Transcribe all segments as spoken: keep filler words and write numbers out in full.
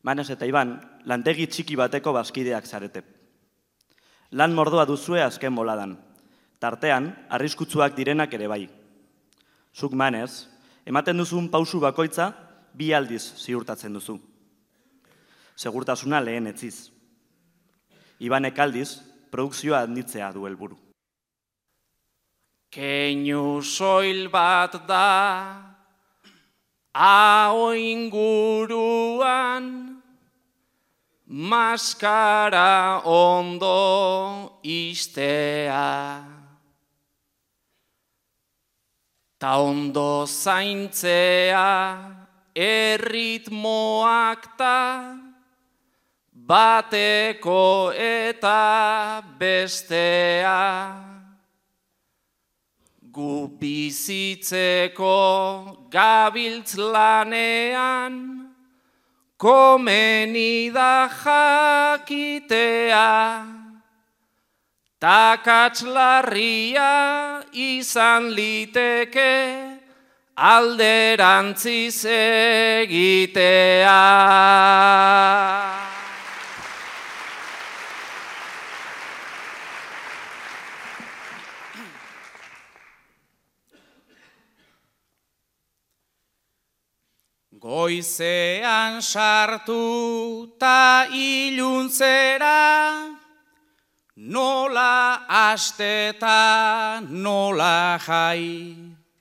Manes eta Iban, lantegi txiki bateko bazkideak zarete. Lan mordoa duzue azken boladan. Tartean, arriskutsuak direnak ere bai. Zuk Manes, ematen duzun pausu bakoitza, bi aldiz ziurtatzen duzu. Segurtasuna lehen etziz. Ibanek aldiz, produkzioa handitzea du helburu. Keinu soil bat da, hau inguruan, maskara ondo istea. Ta ondo zaintzea, erritmoak ta, bateko eta bestea. Gu bizitzeko gabiltz lanean, komeni da jakitea, takats larria izan liteke alderantziz egitea. Goizean sartu ta iluntzera, nola asteta nola jai.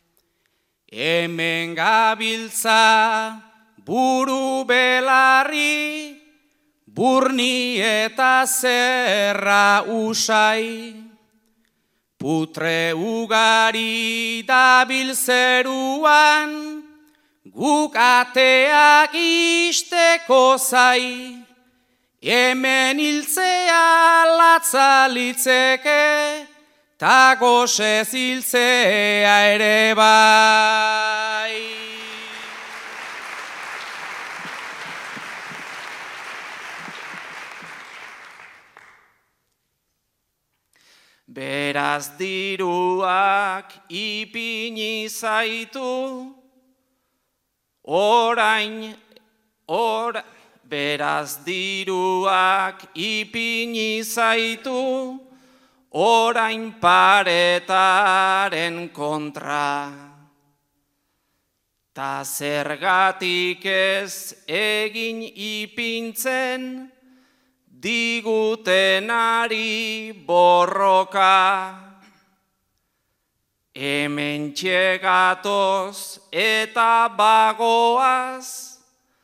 Hemen gabiltza buru belarri, burni eta zerra usai. Putre ugari dabil zeruan, guk ateak isteko zai, hemen hiltzea latza litzeke, ta gosez hiltzea ere bai. Beraz diruak ipini zaitu, Orain, or, beraz diruak ipini zaitu, orain paretaren kontra. Ta zergatik ez egin ipintzen, digutenari borroka. Hemen txegatoz eta bagoaz,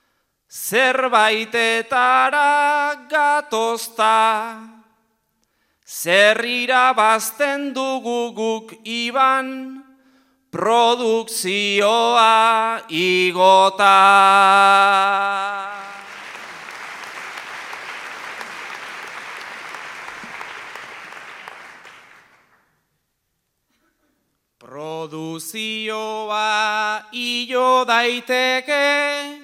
zerbaitetara gatozta, zer irabazten dugu guk Iban, produkzioa igota. Produzioa ilo daiteke,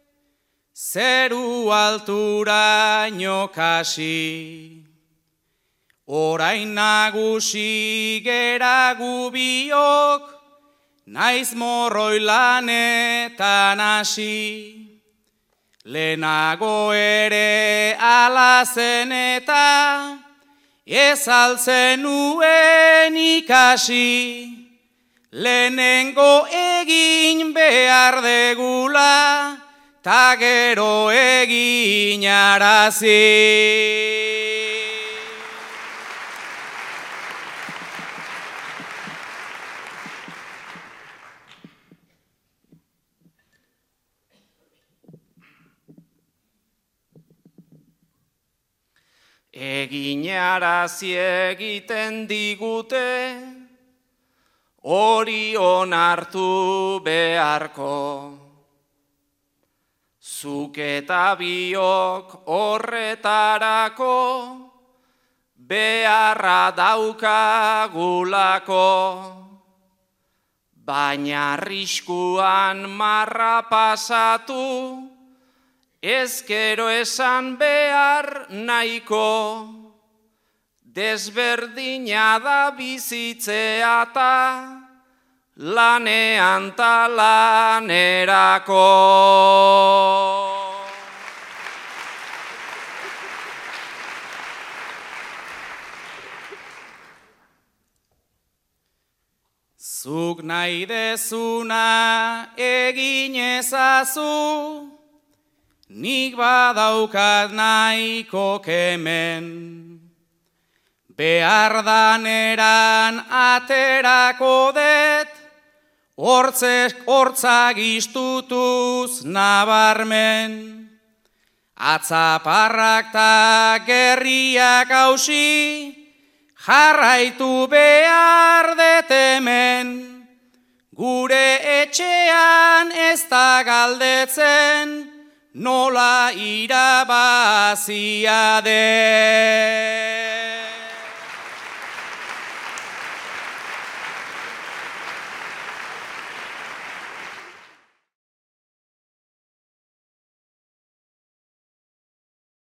zeru alturaino kasi. Orain nagusi gera gubiok, naiz morroi lanetan hasi. Lehenago ere ala zen eta, ez altzen nuen ikasi. Lehenengo egin behar degula, ta gero egin arazi. Egin arazi egiten digute, hori onartu beharko. Zuk eta biok horretarako, beharra daukagulako. Baina arriskuan marra pasatu, ezkero esan behar nahiko. Desberdina da bizitzea ta, lanean ta lanerako. Zuk nahi dezuna egin ezazu, nik badaukat nahiko kemen. Behar daneran aterako det, hortzak iztutuz nabarmen. Atzaparrak ta gerriak hausi, jarraitu behar detemen. Gure etxean ez da galdetzen, nola irabazia den.